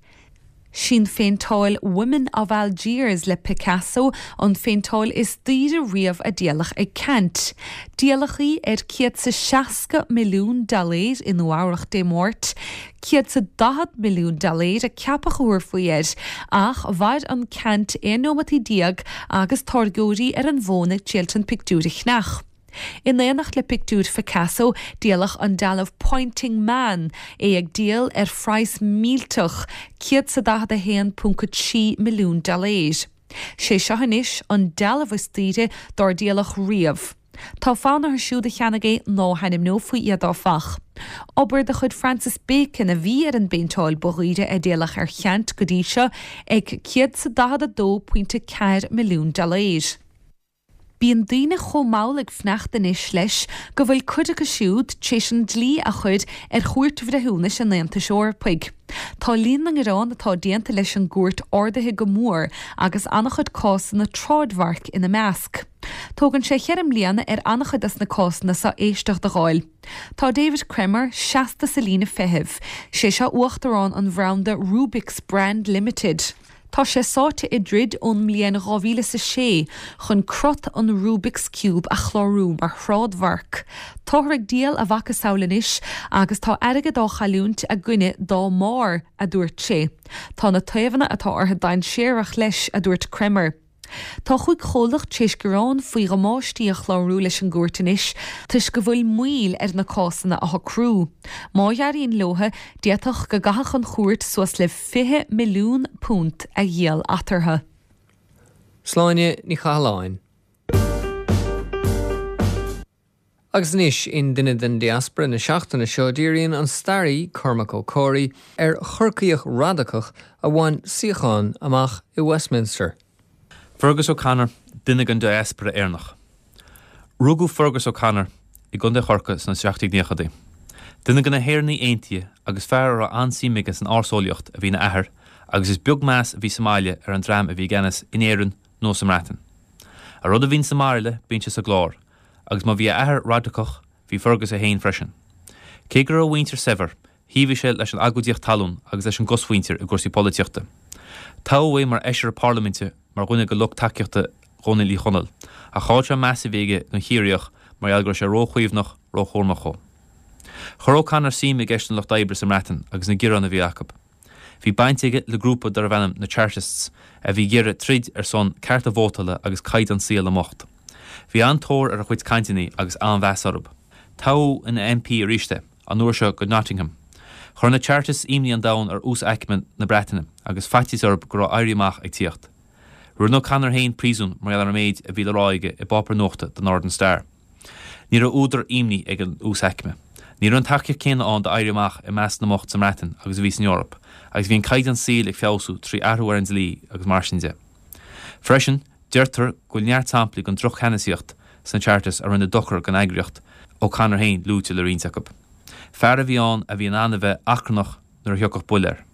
Speaker 5: Sin féintáil Women of Algiers le Picasso an féintáil is díre riamh a díalach ag Kent. Díalachaí ciad sa 60 milliún $60 in uárach dé mórt, ciad sa 10 milliún $60 a ceapach uair faoiad, ach bhaid an Kent éonómatí diag agus targóirí an bhóna tíaltan pictúrich nach. In éanach le pictúr Picasso díalach an dalamh Pointing Man ag díal phrais míltach ciad sa 10.3 milliún $. Sé seochanis an dalamh is tíre dar díalach riamh. Tá fána siúd a cheannagé ná hanim nó faoi iad á fach. Obair de chud Francis Bacon a bhí an béintáil boghide a díalach cheant go dtí seo ag ciad sa 10.4 milliún $. Bíon daoine chomálaigh fneachtain is leis go bhfuil cuid go siúd tééis an dlí a chud chuairt bhreithúnas an léanta seoirpaig. Tá líon an gurrán atá déanta leis an gúirt ordathe go mór agus annach chud cásan na tráidmharc ina measc. Tógann sé chearm líana annach chud as na cásanna sa éisteach de gháil. Tá David Kremer 60 sa lína feitheamh, sé seo uachtarrán an bhrawnda Rubik's Brand Limited. Tá sé sáte Drid ón mbliana 2006 chun crot an Rubik's Cube a chlárú mar chráidmharc. Táthraigh díal a bhacha saolanis agus tá aige dá chailúnt a gcuine dá mór a dúirt sé. Tá na taobhanna atá ortha dain séireach leis a dúirt Kremer. Tá chuig cholach tééis gorán faoi go máistí a chlárú leis an gúirtanis, tuis go bhfuil muil na cásanna a crú. Máhearíon lotha diaatach go gathach an chuairt suas le 20 milliún punt a dhéal atartha.
Speaker 1: Sláine ní chaláin. Agus níis in duine den diaspora na seachtainna seo díríonn an starí Cormac O'Corry chorcaíoch radacach a bhain siocháin amach I Westminster.
Speaker 6: Fergus O'Connor, duine gan diaspora éarnach. Rúgu Fergus O'Connor I gunda chorca san 16 Duine gan na héirnaí aontaithe agus fear ansímigus an ársóiliocht a bhí na ahar agus is beag meas a bhí Somália an drám a bhí genas in éireann nó Samrátan. A rud a bhín Somália bíonn sa glár agus má bhí ahar radacach bhí Fergus a héin freisin. Cé gur a bhaintear sever, híbhí sé leis an agóidíocht talún agus leis an gosmhaintear a gcuirsaí políteachta. Tá bhfuil mar eisiar a parlamente mar gúine go lucht taceachta gúna lí chonal, a cháte measa bhéige nó híireach mar ealgur sé róchuomhnach róchórmachó. Chor O'Connor síime gceistan lecht d'oibre Samrátan agus na gcéireanna bhí acu. Bhí baintige le grúpa dar bhenam na Chartists a bhí ggéire tríd son cearta bhótala agus caiid an síal amocht. Bhí antóir a chuid caintenaí agus an bheasarb. Tá in MP a ríiste an nuair seo go Nottingham. Chor na Chartists imní an dain ar ús Eichmann na Breataine agus fatíos orb go raibh éiríamach ag tíocht. Ruair O'Connor hain prísún mar eall ar méid a bhí le ráige I bopur nóchta den Northern Star. Ní ra údar imní ag an ús Eichmann. Ní an taceach céine an de éiríamach I meas na mocht Samrátan agus bhís in Eorp, agus bhíon caiid an síl ag feabhsú trí airthú ar an lí agus mar sin de. Freisin, deirtar goil neart samplaí an troch Hennessíocht san Chartas ar rinne dochar gan aigriocht O'Connor hain lúte le rionsacob. Fear a bhí an anna bheith acranach nar theochach builir.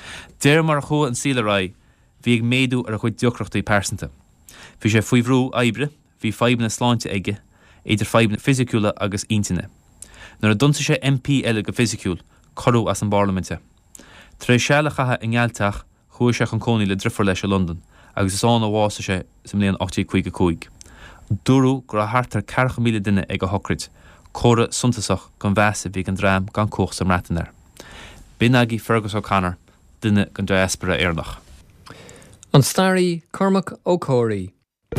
Speaker 6: Déir mar chu an síle ra, bhí ag méadú ar a chuid diocrachtaí persanta. Bhí sé faoi bhrú aibre, bhí feib na sláinte aige, idir feib na fisiciúla agus intine. Nuair a dunsa sé MP eile go fisiciúil, corú as an Parlamente. Tre seala chatha in Ngealteach, chuair sé an cónaí le drifor leis a London, agus is an bhása sé sa mbliain 85. Dúrú gur a hartar 4 míle duine ag a hocrid, córa suntasach gan bheasa bhí an drám gan cóch sa mratanar. Binagi Fergus O'Connor, duine gan diaspora éarnach.
Speaker 1: An starí Cormac O'Corey.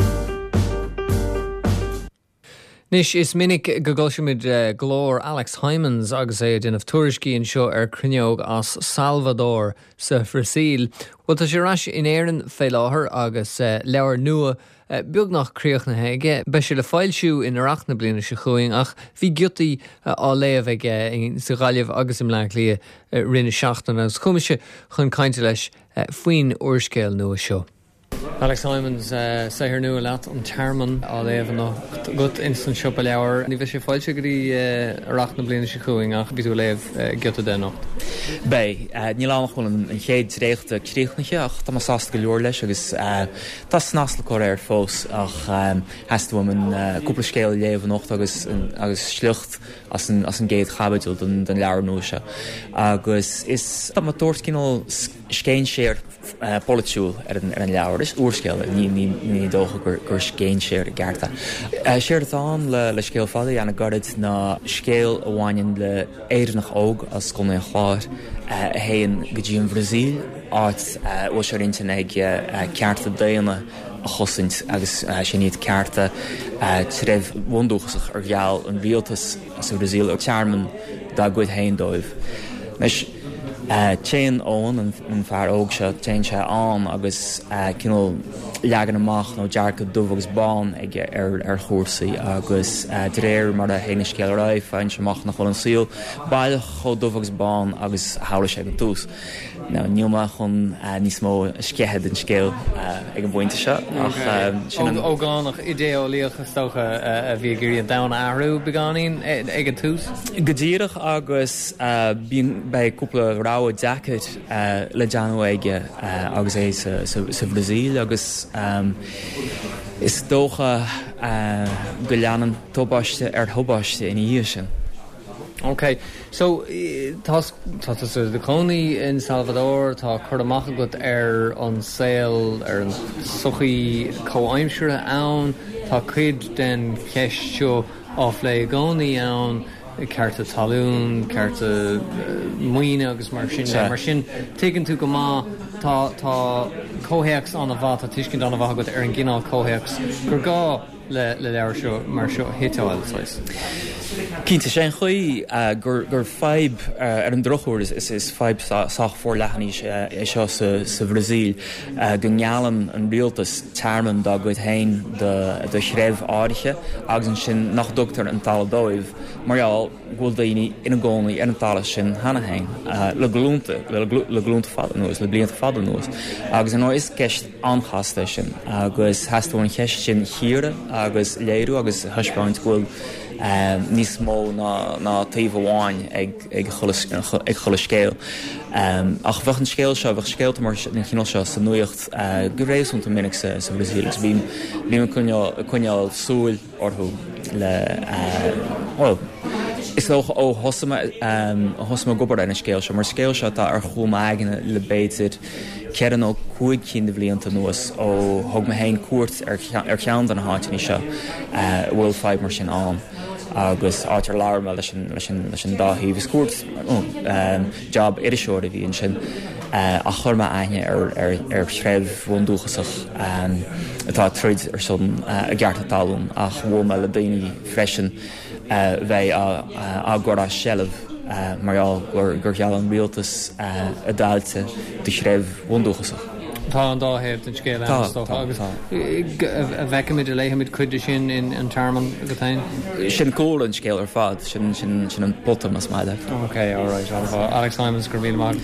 Speaker 1: Nis is minic go goisiimiid glór Alex Hymans agus é denmh tuairiscíonn seo ar cruineog as Salvador sa Phrasaíl. Bhil tá sé rais in éireann fé láthair agus leabhar nua beag nach críochnathe aige. Ba sé le fáilsiú in arachna bliana se chuing ach bhí giutaí á léamh ag sa gáileh agus im leach lia rinne seachtain agus chumise chun cainte leis faoin uorscéil nua seo. Alex Hymans saithir nua leat an Tarman á léamh nó gut instant seo a leabhar. Ní bheith sé fáilte go dtí arachna bliana se chuing ach bhí tú léamh giota den nacht.
Speaker 7: Bei, ní lánach chun an chéad réachta críochnache ach tá sásta go leor leis agus tá snasla cóir ar fós ach heasta an cúpla scéal léamh nacht agus slucht as an géad chabadúil den leabhar nua se. Agus is tá dúirt cinál scéin séir politiúil ar an leabhar. Is uorscéal ní dócha gur scéin séir a gcearta. Séir atán le scéal fada anna garid na scéal a bhhain le éireannach óg as gona chláir a héan go dtí an Bhrasaíl áit bhil sé rinte ag cearta déana a chosint agus sé níiad cearta tréimh bhundúchasach ar gheall an bhíaltas sa Bhrasaíl ar tearman dá gcuid haon dóibh. Nes téan ón an fear óg se téan se an agus cinál leagan amach nó dearcha dumh agus bán ag ar chósaí agus dréir mar a héine scéal raibh féin semach nach chun an síl bailile cho dumh agus bán agus hála sé an tús. Níoma chun níos mó scéthe den scéal ag an buinte se
Speaker 1: ógánach idéolíocha stocha a bhí gurí an dana áhrú beganín ag an tús?
Speaker 7: Godíireach agus bíon bei cúpla ráha deacad le deanú aige agus é sa Bhrasaíl agus is dócha go leanan tóbáiste ar thobáiste ina dhíos sin.
Speaker 1: Okay, so tá de cónaí in Salvador tá chuir amach agat ar an saoil ar an suchaí comhaimseire ann, tá cuid den ceist seo áf le gcónaí ann, cearta talún, cearta muoine agus mar sin tuigeann tú go má tá cóhéacs an a bhá tá tuiscint an a bhá agat ar an gcinál cóhéacs gur gá le leabhar seo mar seo hitáil sais.
Speaker 7: Cínta sé chuí gur feib ar an drochúir is feib sách fór lechaní seo sa Bhrasaíl go ngealan an rialtas tearman dá goid hain de chréibh áirithe agus an sin nach dúchtar an tal dóibh marall bhfuil daoine ina gcónaí ar an tala sin hena hain le glúnta fada nuas, le blianta fada nuas. Agus an is ceist anchasta sin agus heasta bhain cheist sin chiaire agus léirú agus thuispeáint bhfuil níos mó ná taobh amháin ag chola scéal. Ach bheith an scéal seo, bheith scéalta mar na chinál seo sa nuacht go réasúnta minic sa Bhrasaíl. Bhím cuineáil súil orthú le is lócha ó thosama gobar na scéal seo, mar scéal seo tá ar chuam aigena le béidir cean ó 5 blianta nuas ó thug me hain cuairt ar cheann an na háitiní seo bhfuil feib mar sin an. Agus átar láirme leis an dáthí bhí cuairt job idirseoir a bhíonn sin a churma aine ar shreibh bhundúchasach atá tríd ar son a gcearta talún ach bhfuil le daoine freisin bheith a gcóra seileh marall gur cheall an rialtas a dáilte de shreibh bhundúchasach.
Speaker 1: Tá an dáhéir den scéile agus a bheicimiid a léhamid chuide sin in an Tarman go tain?
Speaker 7: Sin cóil an scéal ar fad, sin an bottom as maidide.
Speaker 1: Okay, all right. Alex Hymans gur míle mar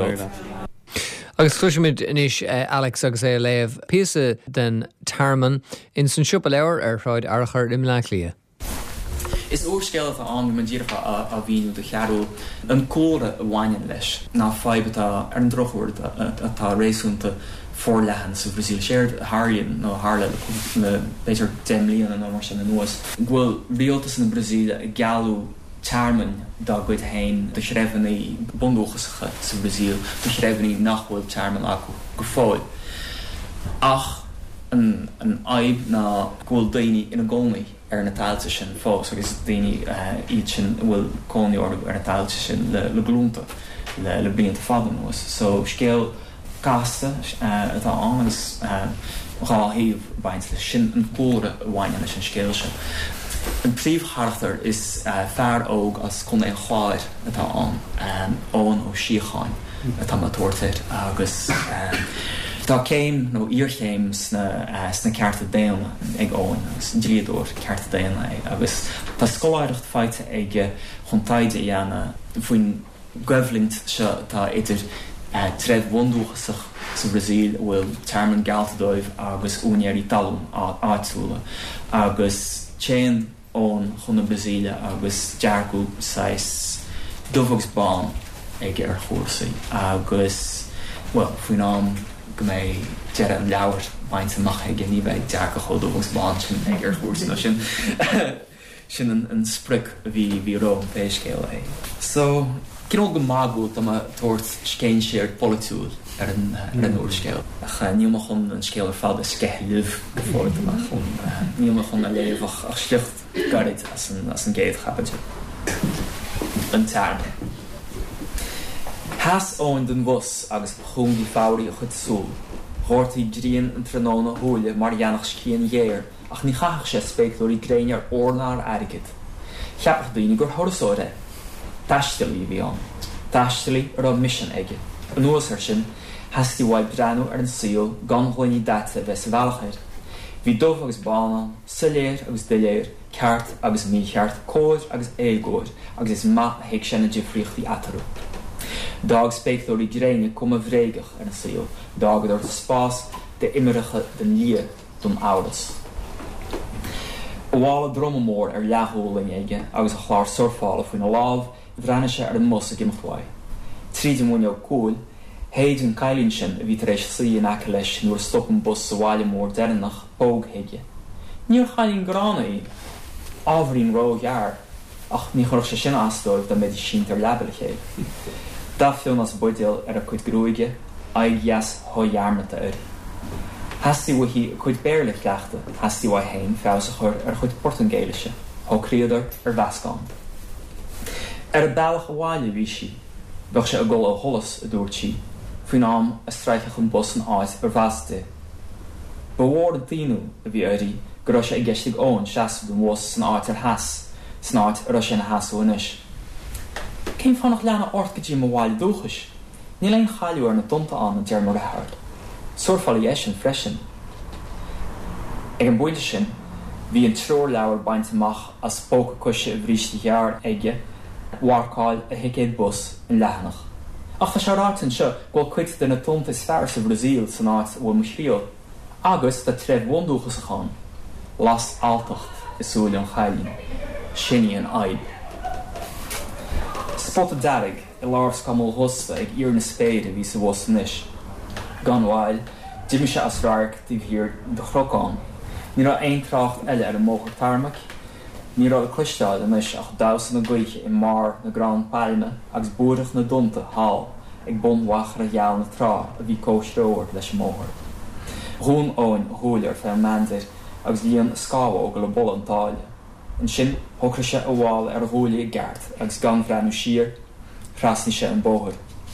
Speaker 1: agus chuisiimiid inis Alex agus é léamh píosa den Tarman in san siúpa leabhar ar chráid archar im leach lia.
Speaker 7: Is oorscéil an man ddíircha a bhíú de chearú an córa a bhhaine leis ná feibe ar an drochúir atá réúnta fórlehan sa Brazil séir Harlíonn nó Harle le beidir 10 mlíon an mar sin an nuas. Bhfuil rialtas na Brazil a gealú tearman dá goid hain de sreibhannaí bondóchasacha sa Brazil de sreibhannaí nachhfuil tearman acu go fáil. Ach an aib na ghfuil daoine ina gcónaí ar na táilte sin fós agus daoine iad sin bhfuil cónaí ar na táilte sin le glúnta le blianta fada nuas. So scéal gasta atá an agus ráthíomh baint le sin an córa bhhaine leis an scéal sin. An príomhthachtar is fearr óg as chun é cháir atá an ón ó síocháin atá má tuairteir agus tá céim nó íorchéim sna cearta déanna ag óin agus dríadúir cearta déanna agus tá scoláireacht feite ag chun taide dhéanana faoin goibhlint se tá idir tred bhondúchasach sa Brazil bhfuil tearman galtadóibh agus únéirí talún áitsúla agus chéan ón chun na Brazília agus dearcú sais dúmhagsbán ag ar chósaí agus faoin am go mé dead an leabhar baint amach ag ní bheith dearcha cho dúmhagsbán sin ag ar chósaí sin an spric a bhí ró an péiscéil é. So Gyn go magút am a tuairt scéin séir polúil ar an úrscéil. Níl chun an scéal ar fád a sceitheadh go fór amach chun níl chun a léomhach ach slicht garid as an géad chapaide. An tearm. Has ón den bhus agus chumdí fáirí a chud súl. Chórtaí dríon an tróna thuúile mar dheannach scían dhéir ach ní chaach sé spéiclóirí gréine ar ornáir airgid. Cheapach daoine gur thorasóire. Taistilí bhí an. Taistilí ar an mission aige. An nuasar sin, hasí bhaid breanú ar an síl gan chuoiní data bheith sa bhealachir. Bhí dómh agus bána, saléir agus deléir, ceart agus mícheart, cóir agus éagóir, agus is math héic sinna difriochtaí atarú. Dag spéiclóirí gréine cum a bhréigech ar an síl, dag ar spás de imiricha den lia don áras. Bhála dromamór ar leathúling aige agus a chláir surfála faoin a lábh bhreanne sé ar an mos a gimachtáid. Tríd múne cúil, héid an cailín sin a bhí tar éis slí an aice leis nuair stopan bus sa bháile mór deireannach bóghéige. Níor chailín gránaí ábhrín róghear ach ní chuir sé sin asdóibh de méidir sínt ar lebal chéad. Dá fion as buidéal ar a chuid grúige ag gheas thóhearmata ar. Hasí wahí chuid béirlich leachta, hasí wa hain feasa chur ar chuid portangéilise, thócríadar ar bheascán. Ar a bailach a bháile bhí si, bheadh sé a gol ó tholas a dúirt si, faoin am a streiceach an bus an áit ar bheasta. Ba mhór an tíú a bhí airí, go raibh sé ag geistigh ón seasamh don mhos san áit ar heas, san áit ar sin na heasú inis. Cén fannach leanna ort go dtí mo bháile dúchas, ní leon chailú ar na donta an dearmar a thart. Surfáil é sin freisin. Ag an buide sin, bhí an tróir leabhar baint amach as spóca cuise a bhríste ghearr aige, Warcáil a hicéad bus in lehanach. Ach tá serátain seo ghfuil cuid den na tonta is fearr sa Brazíl san áit bhfuil muisríal. Agus de tref bhondúchas a cháin. Las altacht is súil an chailín. Sinní an aib. Spot a darig i lárs camol hosta ag ír na spéide ví sa bhos níis. Gan bháil, Jimmy se as rairc dí bhír de chrocán. Ní ra ein tracht eile ar an móchar tarmach, ní ra a cluisteáil inis ach dásan na gcuiche i mar na grán palme agus búrach na dunta hall ag bonhachar a gheall na trá a bhí cóisróir leis móchar. Rún óin thuúil ar fé mandir agus líon scáha ó go le bol an táile. An sin thocra sé a bháil ar a thuúla i gceart agus gan bhreanú siar, thrasní sé an bóthir.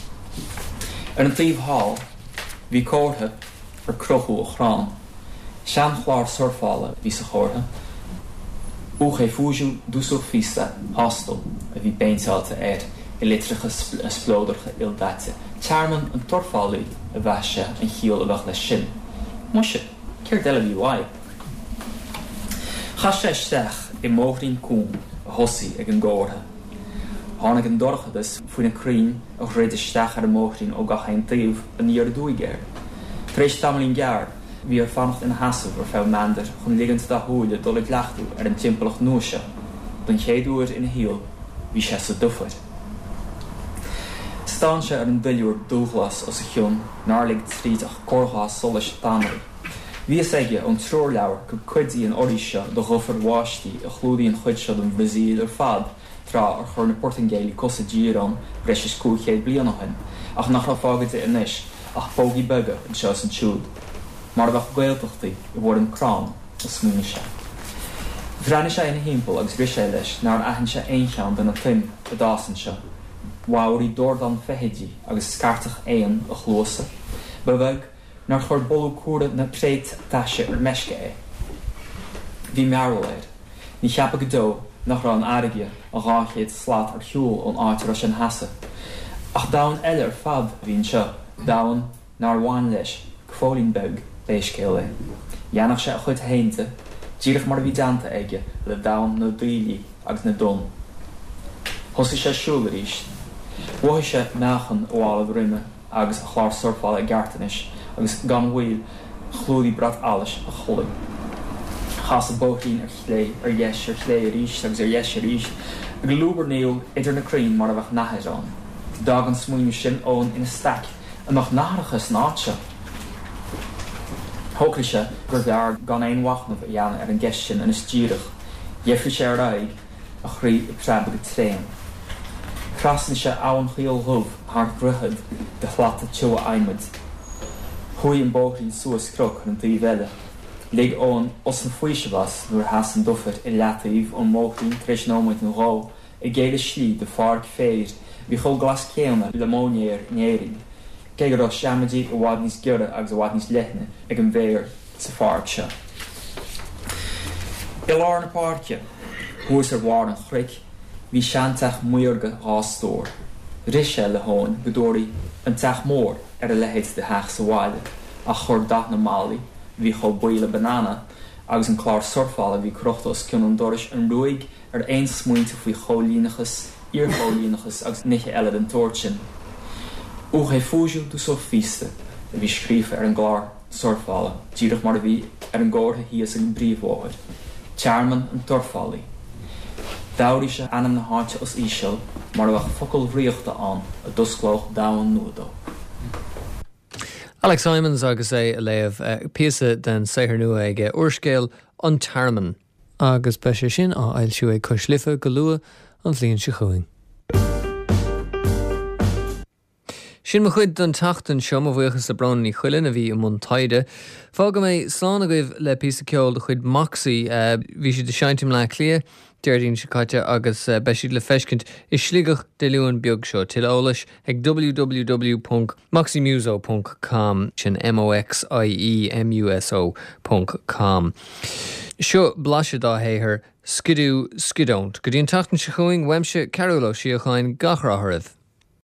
Speaker 7: Ar an taobh hall, bhí cóirthe ar crochú a chrán. Sean chláir surfála bhí sa chóirthe. Uch é fúisiú dúsúch fista hostel a bhí béinteáta ar i litricha splódarcha ildate. Tearman an torfálaí a bheise an chiol a bheith le sin. Muise, céir deile bhí bhaid. Chas sé isteach i móthrín cún a thosaí ag an ggóirthe. Tháinig an dorchadas faoin na crín a réad isteach ar an móthrín ó gachain taobh a níor dúigéir. Tréis tamlín gear, bhí ar fannacht in hasamh ar fáil mandar chun ligant dá thuúile dul ag leachtú ar an timpplach nuaise. don chéadúir ina híal, bhí sé sa dufaid. Stán sé ar an duileúr dúchlas os a chiún, nálig tríd ach córchás solas tanraí. Bhí aige an trúr leabhar go cuidí an oríise do ghofar bháistí a chlúdaí an chuid se don Brazíl ar fad trá ar chur na Portingéalaí cosa díran breis is 500 bliana hin, ach nach ra fágad inis ach bógaí bega an seo an siúd. Mar bheith gailteachtaí I bhór an crán a smúne se. Bhreanna sé ina hímpel agus bhí sé leis nar ahann sé aoncheann den na tim a dásan se. Bháirí dúirdan fehéidí agus scartach éon a chlósa, ba bheith nar chur bolú cuara na tréit taise ar meisce é. Bhí mearúléir, ní cheappa go dó nach ra an airige a gáchéad slaat ar hiúil an áitir a sin hasa. Ach dáin eile ar fad bhín se, dáin nar bháin leis, gfólín beg léiscéile. Dhéanach sé a chud héinte, díirich mar bhí deanta aige le dáin na drílí agus na dún. Thosaigh sé siúla ríist. Bhuaigh sé meachan óhála bhruime agus a chláir surfáil a gartanis agus gan bhfuil chlúdaí brat alis a choling. Chas a bóthín ar chlé ar yes ar chlé a ríist agus ar yes a ríist a go lúbar níl idir na crín mar a bheith nathirán. Dag an smúine sin ón ina stac a nach nachrachas náte. Thócra sé gur bhear gan éon wachnamh a dhéanana ar an gceist sin ina stíirich, dheifri sé ar aig a chrí I preba go tréim. Chrasan sé ann chiol thubh thar gruthad de chhlata teo aimid. Thuí an bóthín suas croch an dí bheile. Lig ón os an fuisebas nuair has an duffer I leataíh an móthín trisnóid nó rá I géile slí de farg féir bhí chul glas céanna le mónéir néiring. Cé go seamadí a bhád níos geire agus a bhád níos lethne ag an bhéir sa farg se. I lár na páirce, thuas ar bhhar an chric, bhí seanteach muirge rástóir. Rise le háin godóirí an teach mór ar a lehéid de heach sa bháile, a chur dath na málaí, bhí cho buile banana, agus an chlár surfála bhí crochtas cinn an doris an ruig ar ein smuointe faoi cholínachas, íorcholínachas agus niche eile an toirtsin. Ó é fúisiú do so físte, a bhí scrífa ar an glár surfála, díirich mar a bhí ar an ggóirtha híos an bríomhháid. Tearman an torfálaí. Dáirí sé anam na háite os íseo, mar a bheith focail riochta an a dusclóch dáin nuadó.
Speaker 1: Alex Simons agus é a léamh píosa den saothar nua ag uorscéil an Tarman agus be sé sin á ailsiú é coislifa go luath an bhliain se chuing. Sin mo chuid don tachtan seom a bhuichas sa bran ní chuileann a bhí I mún taide. Fága mé sláán a goibh le píosa ceol de chuid Moxie bhí si de seintim le clia, Deardín se caite agus be siad le feiscint is slígach de luúan beag seo til eolais ag www.moxiemuso.com sin MOXIEMUSO.com. Seo blaise dá héithir skidú skidónt. Go dtíon tachtan se chuing weimse Carolo si a cháin gachrathiribh.